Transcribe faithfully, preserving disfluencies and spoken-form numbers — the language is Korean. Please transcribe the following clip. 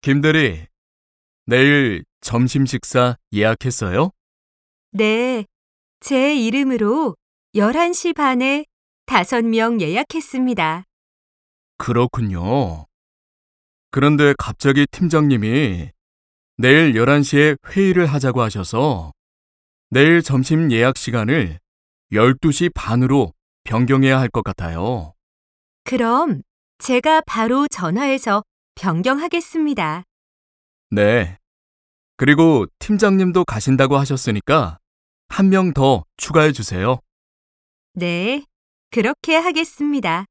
김대리, 내일 점심 식사 예약했어요? 네, 제 이름으로 열한 시 반에 다섯 명 예약했습니다. 그렇군요. 그런데 갑자기 팀장님이 내일 열한 시에 회의를 하자고 하셔서 내일 점심 예약 시간을 열두 시 반으로 변경해야 할 것 같아요. 그럼 제가 바로 전화해서 변경하겠습니다. 네. 그리고 팀장님도 가신다고 하셨으니까 한 명 더 추가해 주세요. 네, 그렇게 하겠습니다.